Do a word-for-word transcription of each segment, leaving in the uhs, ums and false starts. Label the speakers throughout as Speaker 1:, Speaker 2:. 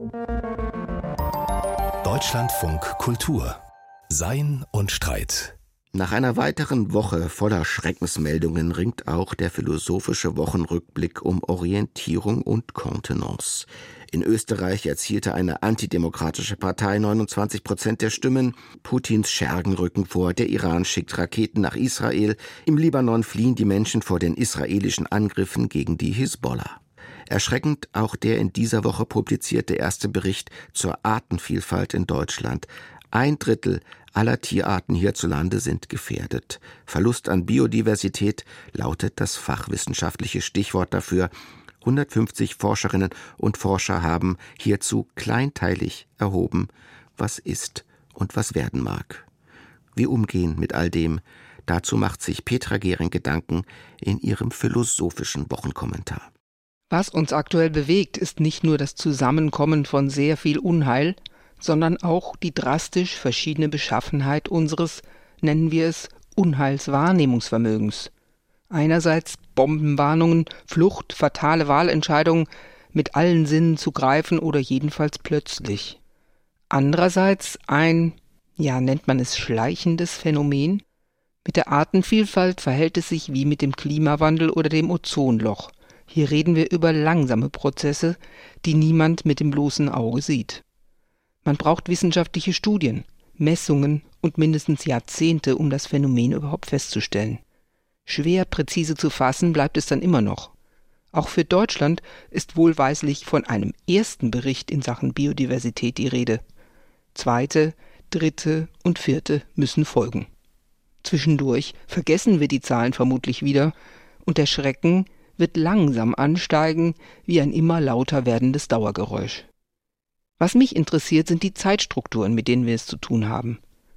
Speaker 1: Deutschlandfunk Kultur. Sein und Streit.
Speaker 2: Nach einer weiteren Woche voller Schreckensmeldungen ringt auch der philosophische Wochenrückblick um Orientierung und Kontenance. In Österreich erzielte eine antidemokratische Partei neunundzwanzig Prozent der Stimmen. Putins Schergen rücken vor, der Iran schickt Raketen nach Israel. Im Libanon fliehen die Menschen vor den israelischen Angriffen gegen die Hisbollah. Erschreckend auch der in dieser Woche publizierte erste Bericht zur Artenvielfalt in Deutschland. Ein Drittel aller Tierarten hierzulande sind gefährdet. Verlust an Biodiversität lautet das fachwissenschaftliche Stichwort dafür. hundertfünfzig Forscherinnen und Forscher haben hierzu kleinteilig erhoben, was ist und was werden mag. Wie umgehen mit all dem? Dazu macht sich Petra Gehring Gedanken in ihrem philosophischen Wochenkommentar.
Speaker 3: Was uns aktuell bewegt, ist nicht nur das Zusammenkommen von sehr viel Unheil, sondern auch die drastisch verschiedene Beschaffenheit unseres, nennen wir es, Unheilswahrnehmungsvermögens. Einerseits Bombenwarnungen, Flucht, fatale Wahlentscheidungen, mit allen Sinnen zu greifen oder jedenfalls plötzlich. Andererseits ein, ja nennt man es schleichendes Phänomen. Mit der Artenvielfalt verhält es sich wie mit dem Klimawandel oder dem Ozonloch. Hier reden wir über langsame Prozesse, die niemand mit dem bloßen Auge sieht. Man braucht wissenschaftliche Studien, Messungen und mindestens Jahrzehnte, um das Phänomen überhaupt festzustellen. Schwer präzise zu fassen bleibt es dann immer noch. Auch für Deutschland ist wohlweislich von einem ersten Bericht in Sachen Biodiversität die Rede. Zweite, dritte und vierte müssen folgen. Zwischendurch vergessen wir die Zahlen vermutlich wieder und der Schrecken wird langsam ansteigen wie ein immer lauter werdendes Dauergeräusch. Was mich interessiert, sind die Zeitstrukturen, mit denen wir es zu tun haben.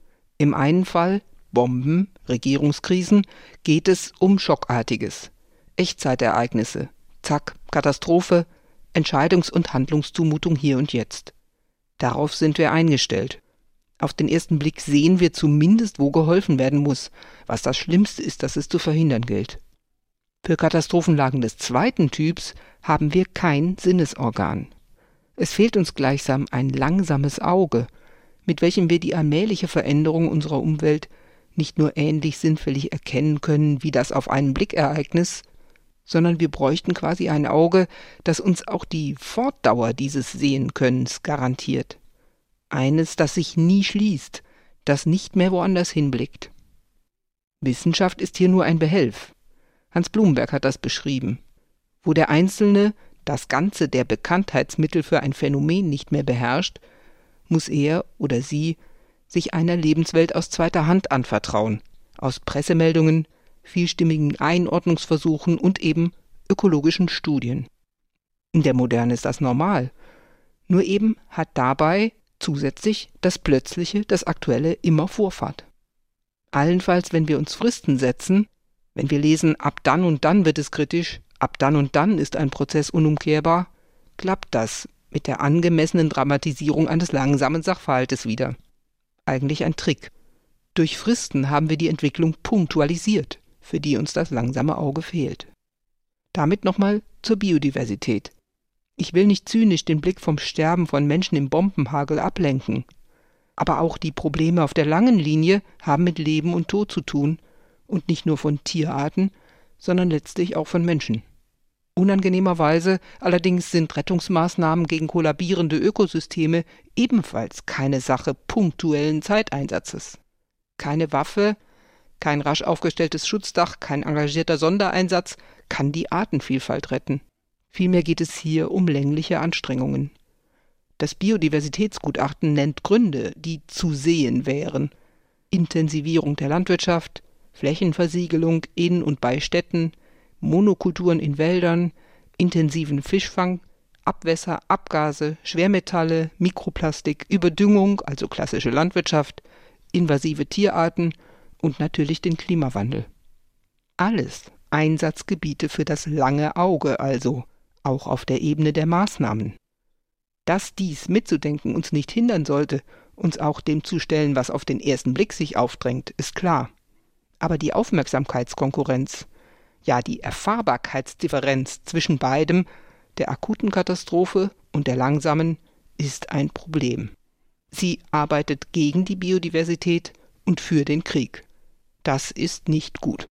Speaker 3: Im einen Fall, Bomben, Regierungskrisen, geht es um Schockartiges. Echtzeitereignisse, zack, Katastrophe, Entscheidungs- und Handlungszumutung hier und jetzt. Darauf sind wir eingestellt. Auf den ersten Blick sehen wir zumindest, wo geholfen werden muss, was das Schlimmste ist, das es zu verhindern gilt. Für Katastrophenlagen des zweiten Typs haben wir kein Sinnesorgan. Es fehlt uns gleichsam ein langsames Auge, mit welchem wir die allmähliche Veränderung unserer Umwelt nicht nur ähnlich sinnfällig erkennen können wie das auf einen Blick Ereignis, sondern wir bräuchten quasi ein Auge, das uns auch die Fortdauer dieses Sehenkönnens garantiert. Eines, das sich nie schließt, das nicht mehr woanders hinblickt. Wissenschaft ist hier nur ein Behelf. Hans Blumenberg hat das beschrieben. Wo der Einzelne das Ganze der Bekanntheitsmittel für ein Phänomen nicht mehr beherrscht, muss er oder sie sich einer Lebenswelt aus zweiter Hand anvertrauen, aus Pressemeldungen, vielstimmigen Einordnungsversuchen und eben ökologischen Studien. In der Moderne ist das normal. Nur eben hat dabei zusätzlich das Plötzliche, das Aktuelle immer Vorfahrt. Allenfalls, wenn wir uns Fristen setzen, wenn wir lesen, ab dann und dann wird es kritisch, ab dann und dann ist ein Prozess unumkehrbar, klappt das mit der angemessenen Dramatisierung eines langsamen Sachverhaltes wieder. Eigentlich ein Trick. Durch Fristen haben wir die Entwicklung punktualisiert, für die uns das langsame Auge fehlt. Damit nochmal zur Biodiversität. Ich will nicht zynisch den Blick vom Sterben von Menschen im Bombenhagel ablenken. Aber auch die Probleme auf der langen Linie haben mit Leben und Tod zu tun, und nicht nur von Tierarten, sondern letztlich auch von Menschen. Unangenehmerweise allerdings sind Rettungsmaßnahmen gegen kollabierende Ökosysteme ebenfalls keine Sache punktuellen Zeiteinsatzes. Keine Waffe, kein rasch aufgestelltes Schutzdach, kein engagierter Sondereinsatz kann die Artenvielfalt retten. Vielmehr geht es hier um längliche Anstrengungen. Das Biodiversitätsgutachten nennt Gründe, die zu sehen wären. Intensivierung der Landwirtschaft, Flächenversiegelung in und bei Städten, Monokulturen in Wäldern, intensiven Fischfang, Abwässer, Abgase, Schwermetalle, Mikroplastik, Überdüngung, also klassische Landwirtschaft, invasive Tierarten und natürlich den Klimawandel. Alles Einsatzgebiete für das lange Auge also, auch auf der Ebene der Maßnahmen. Dass dies mitzudenken uns nicht hindern sollte, uns auch dem zu stellen, was auf den ersten Blick sich aufdrängt, ist klar. Aber die Aufmerksamkeitskonkurrenz, ja die Erfahrbarkeitsdifferenz zwischen beidem, der akuten Katastrophe und der langsamen, ist ein Problem. Sie arbeitet gegen die Biodiversität und für den Krieg. Das ist nicht gut.